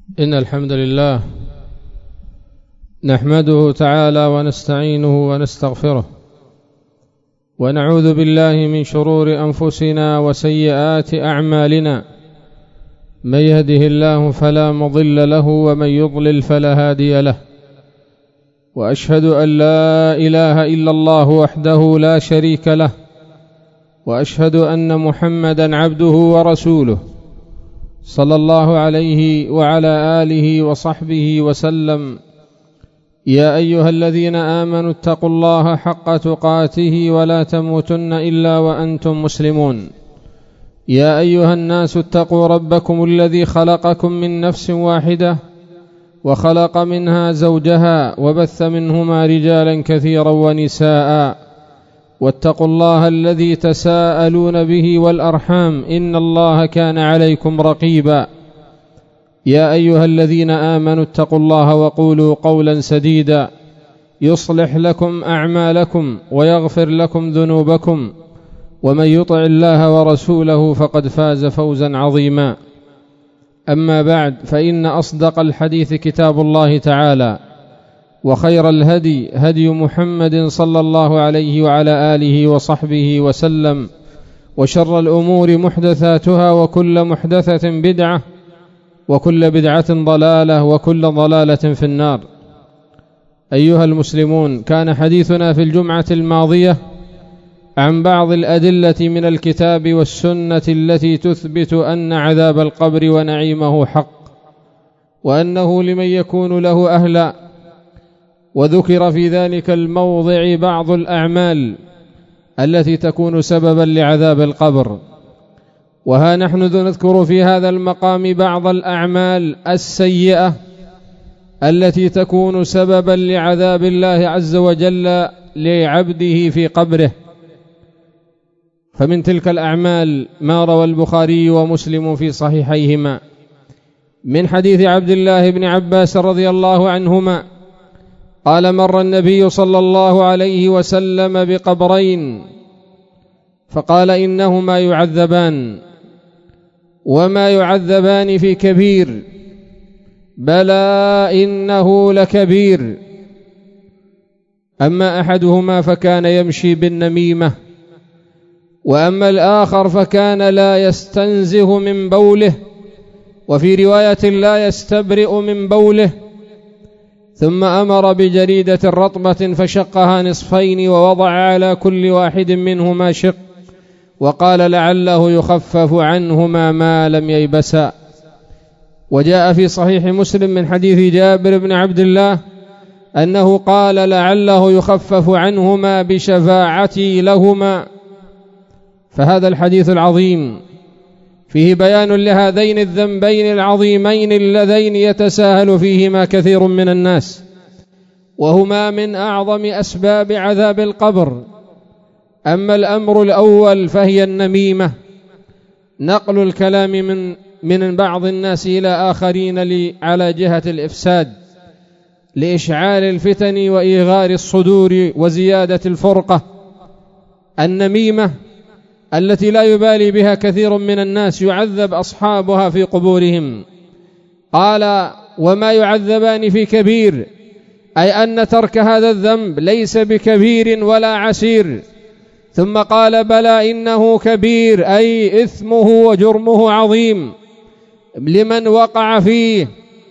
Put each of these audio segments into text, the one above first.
إن الحمد لله نحمده تعالى ونستعينه ونستغفره ونعوذ بالله من شرور أنفسنا وسيئات أعمالنا. من يهده الله فلا مضل له ومن يضلل فلا هادي له، وأشهد أن لا إله إلا الله وحده لا شريك له، وأشهد أن محمدا عبده ورسوله صلى الله عليه وعلى آله وصحبه وسلم. يا أيها الذين آمنوا اتقوا الله حق تقاته ولا تموتن إلا وأنتم مسلمون. يا أيها الناس اتقوا ربكم الذي خلقكم من نفس واحدة وخلق منها زوجها وبث منهما رجالا كثيرا ونساء، واتقوا الله الذي تساءلون به والأرحام إن الله كان عليكم رقيبا. يا أيها الذين آمنوا اتقوا الله وقولوا قولا سديدا يصلح لكم أعمالكم ويغفر لكم ذنوبكم، ومن يطع الله ورسوله فقد فاز فوزا عظيما. أما بعد، فإن أصدق الحديث كتاب الله تعالى، وخير الهدي هدي محمد صلى الله عليه وعلى آله وصحبه وسلم، وشر الأمور محدثاتها وكل محدثة بدعة وكل بدعة ضلالة وكل ضلالة في النار. أيها المسلمون، كان حديثنا في الجمعة الماضية عن بعض الأدلة من الكتاب والسنة التي تثبت أن عذاب القبر ونعيمه حق، وأنه لمن يكون له أهلا. وذكر في ذلك الموضع بعض الأعمال التي تكون سببا لعذاب القبر. وها نحن نذكر في هذا المقام بعض الأعمال السيئة التي تكون سببا لعذاب الله عز وجل لعبده في قبره. فمن تلك الأعمال ما روى البخاري ومسلم في صحيحيهما من حديث عبد الله بن عباس رضي الله عنهما قال: مر النبي صلى الله عليه وسلم بقبرين فقال: إنهما يعذبان، وما يعذبان في كبير، بلى إنه لكبير. أما أحدهما فكان يمشي بالنميمة، وأما الآخر فكان لا يستنزه من بوله، وفي رواية لا يستبرئ من بوله. ثم أمر بجريدة رطبة فشقها نصفين ووضع على كل واحد منهما شق، وقال: لعله يخفف عنهما ما لم ييبسا. وجاء في صحيح مسلم من حديث جابر بن عبد الله أنه قال: لعله يخفف عنهما بشفاعتي لهما. فهذا الحديث العظيم فيه بيان لهذين الذنبين العظيمين اللذين يتساهل فيهما كثير من الناس، وهما من أعظم أسباب عذاب القبر. أما الأمر الأول فهي النميمة، نقل الكلام من بعض الناس إلى آخرين على جهة الإفساد، لإشعال الفتن وإيغار الصدور وزيادة الفرقة. النميمة التي لا يبالي بها كثير من الناس يعذب أصحابها في قبورهم. قال: وما يعذبان في كبير، أي أن ترك هذا الذنب ليس بكبير ولا عسير. ثم قال: بلى إنه كبير، أي إثمه وجرمه عظيم لمن وقع فيه.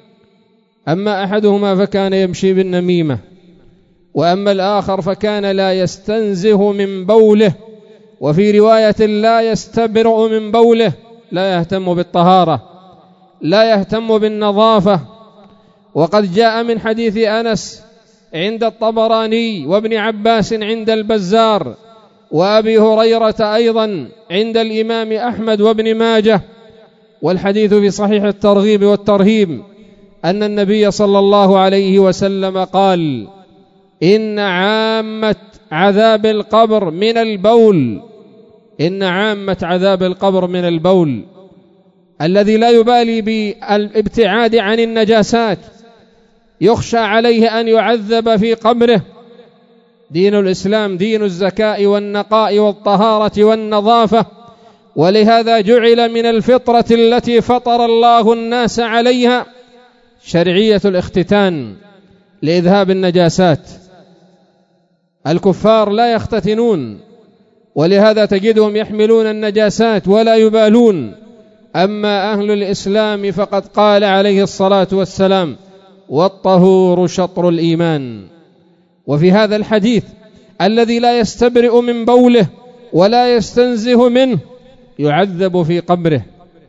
أما أحدهما فكان يمشي بالنميمة، وأما الآخر فكان لا يستنزه من بوله، وفي رواية لا يستبرئ من بوله، لا يهتم بالطهارة، لا يهتم بالنظافة. وقد جاء من حديث أنس عند الطبراني وابن عباس عند البزار وأبي هريرة أيضا عند الإمام أحمد وابن ماجه، والحديث في صحيح الترغيب والترهيب، أن النبي صلى الله عليه وسلم قال: إن عامة عذاب القبر من البول، إن عامة عذاب القبر من البول الذي لا يبالي بالابتعاد عن النجاسات، يخشى عليه أن يعذب في قبره. دين الإسلام دين الزكاء والنقاء والطهارة والنظافة، ولهذا جعل من الفطرة التي فطر الله الناس عليها شرعية الاختتان لإذهاب النجاسات. الكفار لا يختتنون، ولهذا تجدهم يحملون النجاسات ولا يبالون. أما أهل الإسلام فقد قال عليه الصلاة والسلام: والطهور شطر الإيمان. وفي هذا الحديث: الذي لا يستبرئ من بوله ولا يستنزه منه يعذب في قبره.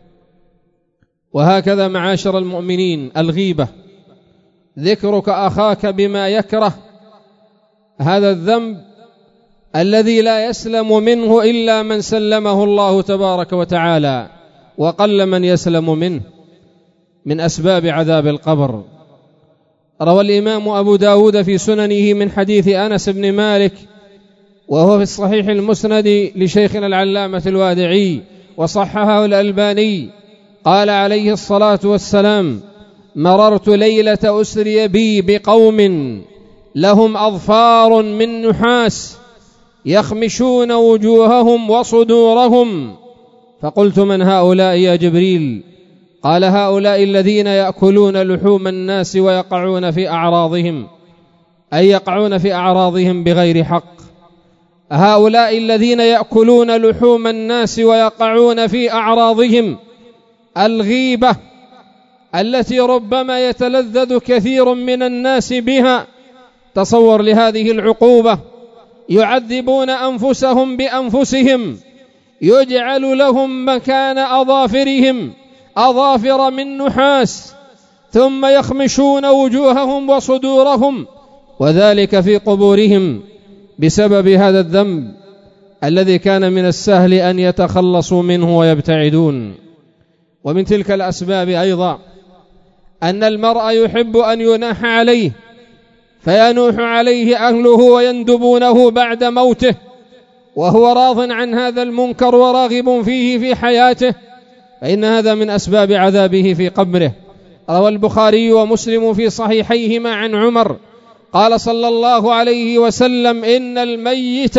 وهكذا معاشر المؤمنين، الغيبة، ذكرك أخاك بما يكره، هذا الذنب الذي لا يسلم منه إلا من سلمه الله تبارك وتعالى، وقل من يسلم منه، من أسباب عذاب القبر. روى الإمام أبو داود في سننه من حديث أنس بن مالك، وهو في الصحيح المسند لشيخنا العلامة الوادعي وصححه الألباني، قال عليه الصلاة والسلام: مررت ليلة أسري بي بقوم لهم أظفار من نحاس يخمشون وجوههم وصدورهم، فقلت: من هؤلاء يا جبريل؟ قال: هؤلاء الذين يأكلون لحوم الناس ويقعون في أعراضهم، أي يقعون في أعراضهم بغير حق. هؤلاء الذين يأكلون لحوم الناس ويقعون في أعراضهم، الغيبة التي ربما يتلذذ كثير من الناس بها. تصور لهذه العقوبة، يعذبون أنفسهم بأنفسهم، يجعل لهم مكان أظافرهم أظافر من نحاس، ثم يخمشون وجوههم وصدورهم، وذلك في قبورهم بسبب هذا الذنب الذي كان من السهل أن يتخلصوا منه ويبتعدون. ومن تلك الأسباب أيضا أن المرء يحب أن يناح عليه، فينوح عليه أهله ويندبونه بعد موته، وهو راض عن هذا المنكر وراغب فيه في حياته، فإن هذا من أسباب عذابه في قبره. روى البخاري ومسلم في صحيحيهما عن عمر قال صلى الله عليه وسلم: إن الميت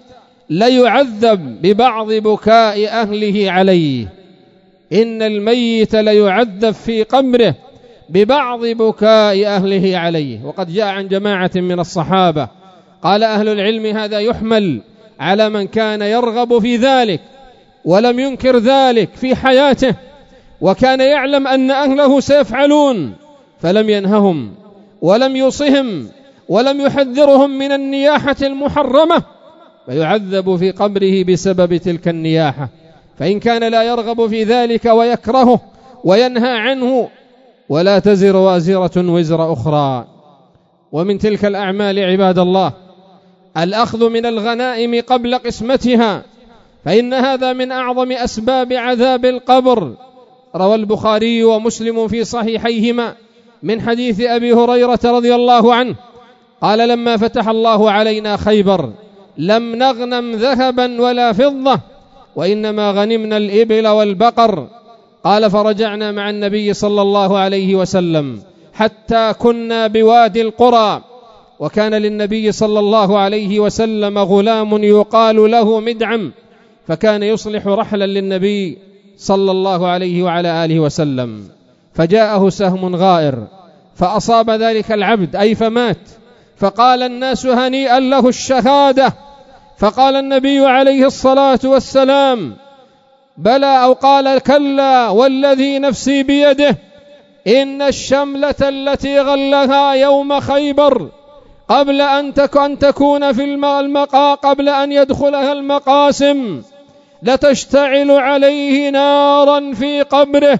ليعذب ببعض بكاء أهله عليه. إن الميت ليعذب في قبره ببعض بكاء أهله عليه. وقد جاء عن جماعة من الصحابة، قال أهل العلم: هذا يحمل على من كان يرغب في ذلك ولم ينكر ذلك في حياته، وكان يعلم أن أهله سيفعلون فلم ينههم ولم يوصهم ولم يحذرهم من النياحة المحرمة، فيعذب في قبره بسبب تلك النياحة. فإن كان لا يرغب في ذلك ويكرهه وينهى عنه، ولا تزر وازرة وزر أخرى. ومن تلك الأعمال عباد الله الأخذ من الغنائم قبل قسمتها، فإن هذا من أعظم أسباب عذاب القبر. روى البخاري ومسلم في صحيحيهما من حديث أبي هريرة رضي الله عنه قال: لما فتح الله علينا خيبر لم نغنم ذهبا ولا فضة، وإنما غنمنا الإبل والبقر. قال: فرجعنا مع النبي صلى الله عليه وسلم حتى كنا بوادي القرى، وكان للنبي صلى الله عليه وسلم غلام يقال له مدعم، فكان يصلح رحلا للنبي صلى الله عليه وعلى آله وسلم، فجاءه سهم غائر فأصاب ذلك العبد، أي فمات، فقال الناس: هنيئا له الشهادة. فقال النبي عليه الصلاة والسلام: بلى، أو قال: كلا، والذي نفسي بيده، إن الشملة التي غلها يوم خيبر قبل أن تكون في قبل أن يدخلها المقاسم لتشتعل عليه نارا في قبره.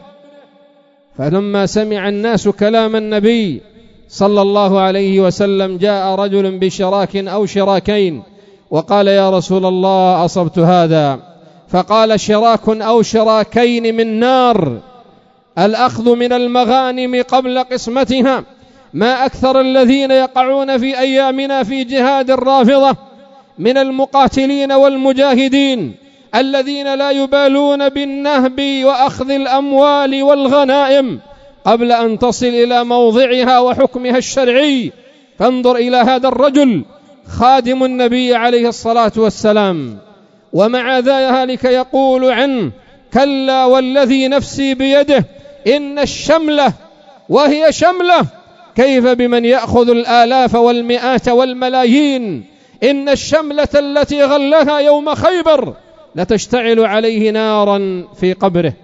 فلما سمع الناس كلام النبي صلى الله عليه وسلم جاء رجل بشراك أو شراكين وقال: يا رسول الله، أصبت هذا. فقال: شراك أو شراكين من نار. الأخذ من المغانم قبل قسمتها. ما أكثر الذين يقعون في أيامنا في جهاد الرافضة من المقاتلين والمجاهدين الذين لا يبالون بالنهب وأخذ الأموال والغنائم قبل أن تصل إلى موضعها وحكمها الشرعي. فانظر إلى هذا الرجل خادم النبي عليه الصلاة والسلام، ومع ذلك يقول عنه: كلا، والذي نفسي بيده، إن الشملة وهي شملة، كيف بمن يأخذ الآلاف والمئات والملايين؟ إن الشملة التي غلها يوم خيبر لتشتعل عليه نارا في قبره.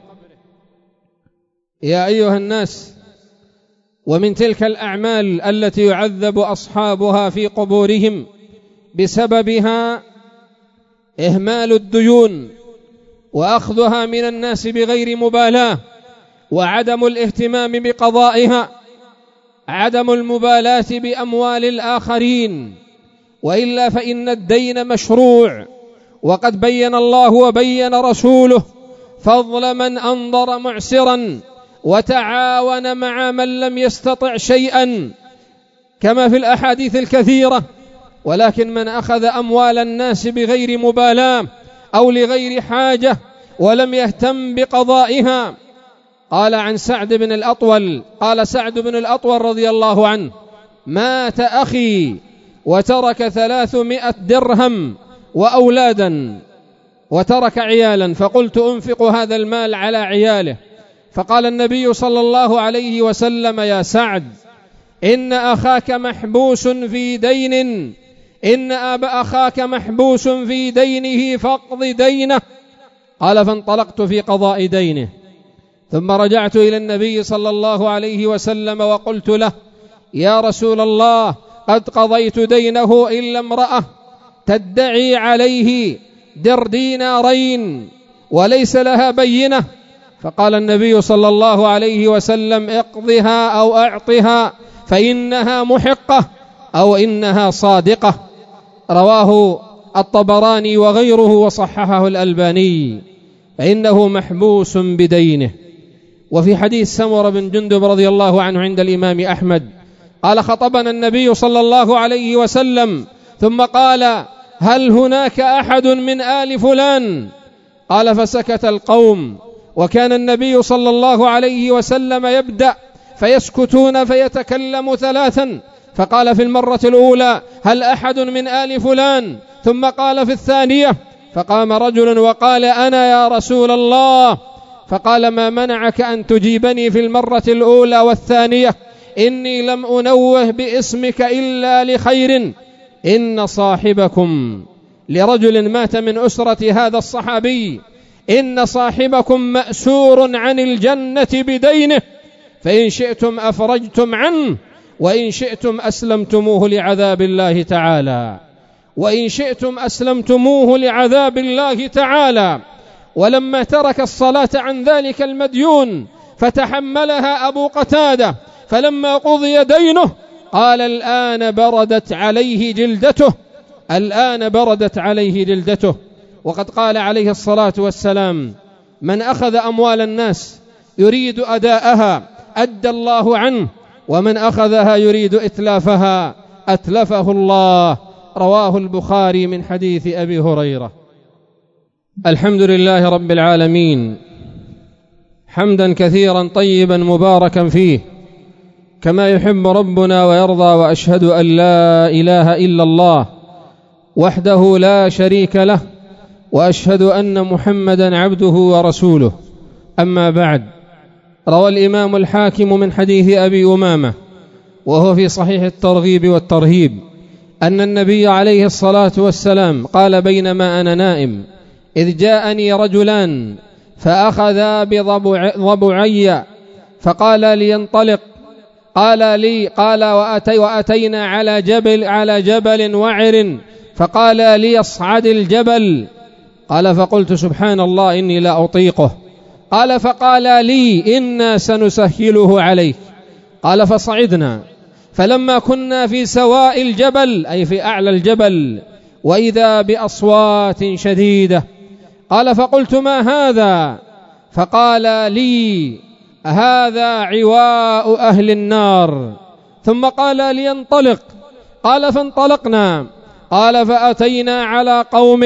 يا أيها الناس، ومن تلك الأعمال التي يعذب أصحابها في قبورهم بسببها إهمال الديون وأخذها من الناس بغير مبالاة، وعدم الاهتمام بقضائها، عدم المبالاة بأموال الآخرين. وإلا فإن الدين مشروع، وقد بين الله وبين رسوله فضل من أنظر معسرا وتعاون مع من لم يستطع شيئا، كما في الأحاديث الكثيرة. ولكن من أخذ أموال الناس بغير مبالاة أو لغير حاجة ولم يهتم بقضائها، قال عن سعد بن الأطول، قال سعد بن الأطول رضي الله عنه: مات أخي وترك 300 درهم وأولادا، وترك عيالا، فقلت أنفق هذا المال على عياله. فقال النبي صلى الله عليه وسلم: يا سعد، إن أخاك محبوس في دين، إن أبا أخاك محبوس في دينه فاقض دينه. قال: فانطلقت في قضاء دينه، ثم رجعت إلى النبي صلى الله عليه وسلم وقلت له: يا رسول الله، قد قضيت دينه إلا امرأة تدعي عليه دينارين وليس لها بينة. فقال النبي صلى الله عليه وسلم: اقضها أو أعطها، فإنها محقة أو إنها صادقة. رواه الطبراني وغيره وصححه الألباني، فإنه محبوس بدينه. وفي حديث سمرة بن جندب رضي الله عنه عند الإمام أحمد قال: خطبنا النبي صلى الله عليه وسلم ثم قال: هل هناك أحد من آل فلان؟ قال: فسكت القوم، وكان النبي صلى الله عليه وسلم يبدأ فيسكتون فيتكلم ثلاثا، فقال في المرة الأولى: هل أحد من آل فلان؟ ثم قال في الثانية، فقام رجل وقال: أنا يا رسول الله. فقال: ما منعك أن تجيبني في المرة الأولى والثانية؟ إني لم أنوه باسمك إلا لخير، إن صاحبكم، لرجل مات من أسرة هذا الصحابي، إن صاحبكم مأسور عن الجنة بدينه، فإن شئتم أفرجتم عنه، وإن شئتم أسلمتموه لعذاب الله تعالى، وإن شئتم أسلمتموه لعذاب الله تعالى. ولما ترك الصلاة عن ذلك المديون فتحملها أبو قتادة، فلما قضي دينه قال: الآن بردت عليه جلدته، الآن بردت عليه جلدته. وقد قال عليه الصلاة والسلام: من أخذ أموال الناس يريد أداءها أدى الله عنه، ومن أخذها يريد إتلافها أتلفه الله. رواه البخاري من حديث أبي هريرة. الحمد لله رب العالمين، حمدا كثيرا طيبا مباركا فيه، كما يحب ربنا ويرضى. وأشهد أن لا إله إلا الله وحده لا شريك له، وأشهد أن محمدا عبده ورسوله. أما بعد، روى الإمام الحاكم من حديث أبي أمامة وهو في صحيح الترغيب والترهيب أن النبي عليه الصلاة والسلام قال: بينما أنا نائم إذ جاءني رجلان فأخذا بضبعي فقال لي انطلق، قال لي وأتينا على جبل وعر، فقال لي اصعد الجبل. قال: فقلت: سبحان الله إني لا أطيقه. قال: فقال لي: إنا سنسهله عليك. قال: فصعدنا، فلما كنا في سواء الجبل أي في أعلى الجبل وإذا بأصوات شديدة. قال: فقلت: ما هذا؟ فقال لي: هذا عواء أهل النار. ثم قال لي: انطلق. قال: فانطلقنا. قال: فأتينا على قوم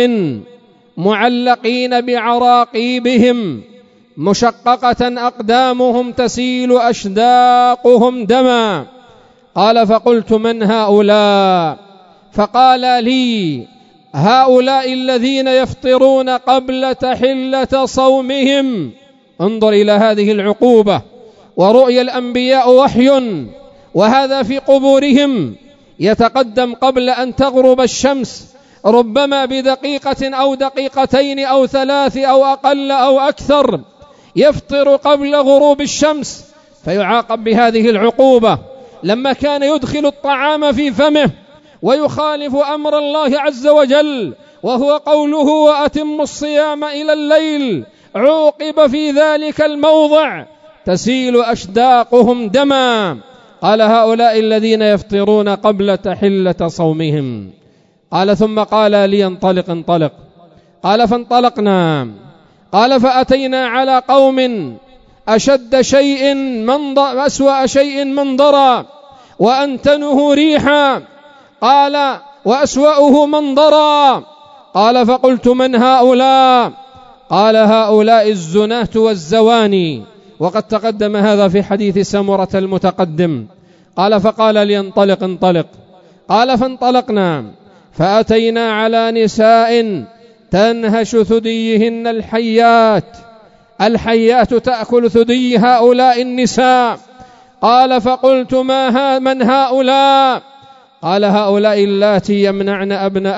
معلقين بعراقيبهم مشققة أقدامهم تسيل أشداقهم دما. قال: فقلت: من هؤلاء؟ فقال لي: هؤلاء الذين يفطرون قبل تحلة صومهم. انظر إلى هذه العقوبة، ورؤيا الأنبياء وحي، وهذا في قبورهم يتقدم قبل أن تغرب الشمس ربما بدقيقة أو دقيقتين أو 3 أو أقل أو أكثر، يفطر قبل غروب الشمس فيعاقب بهذه العقوبة. لما كان يدخل الطعام في فمه ويخالف أمر الله عز وجل وهو قوله وأتموا الصيام إلى الليل، عوقب في ذلك الموضع تسيل أشداقهم دما. قال هؤلاء الذين يفطرون قبل تحلة صومهم. قال ثم قال لي انطلق. قال فانطلقنا. قال فأتينا على قوم أشد شيء أسوأ شيء منظرا وأنتنه ريحا. قال وأسوأه منظرا. قال فقلت من هؤلاء؟ قال هؤلاء الزناة والزواني، وقد تقدم هذا في حديث سمرة المتقدم. قال فقال لي انطلق. قال فانطلقنا فأتينا على نساء تنهش ثديهن الحيات تأكل ثدي هؤلاء النساء. قال فقلت من هؤلاء؟ قال هؤلاء اللاتي يمنعن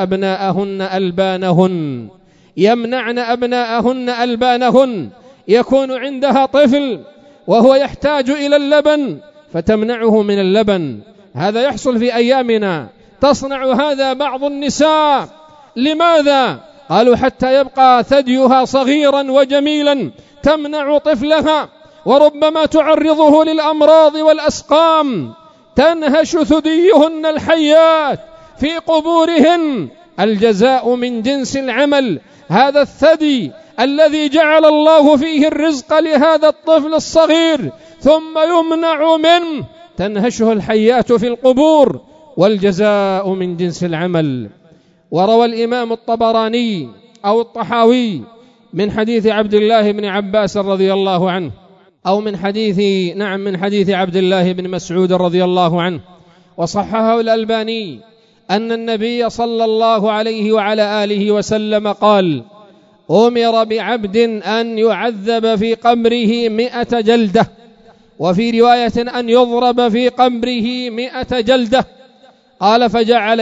أبناءهن ألبانهن، يكون عندها طفل وهو يحتاج إلى اللبن فتمنعه من اللبن. هذا يحصل في أيامنا، تصنع هذا بعض النساء. لماذا؟ قالوا حتى يبقى ثديها صغيرا وجميلا، تمنع طفلها وربما تعرضه للأمراض والأسقام. تنهش ثديهن الحيات في قبورهن، الجزاء من جنس العمل. هذا الثدي الذي جعل الله فيه الرزق لهذا الطفل الصغير ثم يمنع منه، تنهشه الحيات في القبور، والجزاء من جنس العمل. وروى الإمام الطبراني أو الطحاوي من حديث عبد الله بن عباس رضي الله عنه، أو من حديث عبد الله بن مسعود رضي الله عنه، وصححه الألباني، أن النبي صلى الله عليه وعلى آله وسلم قال: أمر بعبد أن يعذب في قبره 100 جلدة، وفي رواية أن يضرب في قبره 100 جلدة. قال فجعل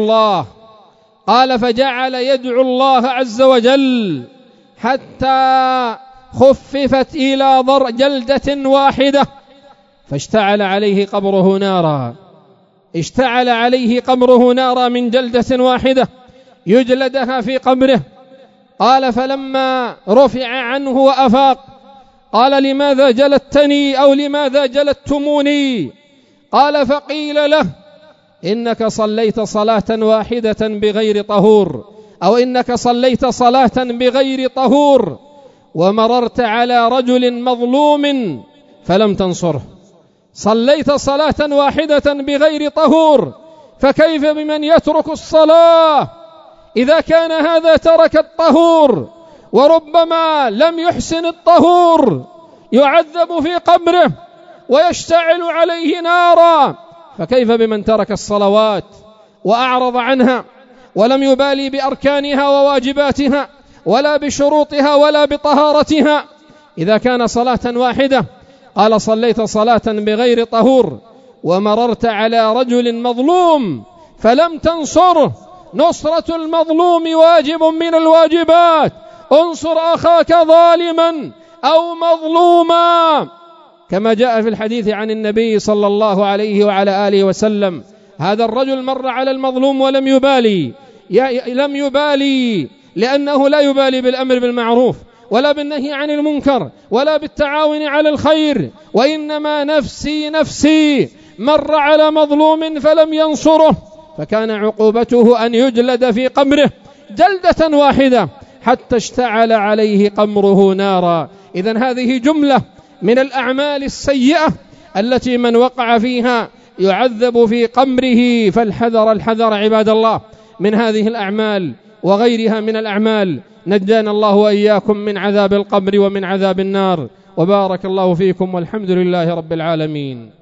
يدعو الله عز وجل حتى خففت إلى جلدة واحدة، فاشتعل عليه قبره نارا من جلدة واحدة يجلدها في قبره. قال فلما رفع عنه وأفاق قال: لماذا جلدتني أو لماذا جلدتموني؟ قال فقيل له: إنك صليت صلاة واحدة بغير طهور، أو إنك صليت صلاة بغير طهور ومررت على رجل مظلوم فلم تنصره. صليت صلاة واحدة بغير طهور، فكيف بمن يترك الصلاة؟ إذا كان هذا ترك الطهور وربما لم يحسن الطهور يعذب في قبره ويشتعل عليه نارا، فكيف بمن ترك الصلوات وأعرض عنها ولم يبالي بأركانها وواجباتها ولا بشروطها ولا بطهارتها؟ إذا كان صلاة واحدة، قال: صليت صلاة بغير طهور ومررت على رجل مظلوم فلم تنصره. نصرة المظلوم واجب من الواجبات. انصر أخاك ظالما أو مظلوما، كما جاء في الحديث عن النبي صلى الله عليه وعلى آله وسلم: هذا الرجل مر على المظلوم ولم يبالي، لأنه لا يبالي بالأمر بالمعروف ولا بالنهي عن المنكر ولا بالتعاون على الخير، وإنما نفسي. مر على مظلوم فلم ينصره، فكان عقوبته أن يجلد في قبره جلدة واحدة حتى اشتعل عليه قبره نارا. إذن هذه جملة من الأعمال السيئة التي من وقع فيها يعذب في قبره، فالحذر عباد الله من هذه الأعمال وغيرها من الأعمال. نجانا الله وإياكم من عذاب القبر ومن عذاب النار، وبارك الله فيكم، والحمد لله رب العالمين.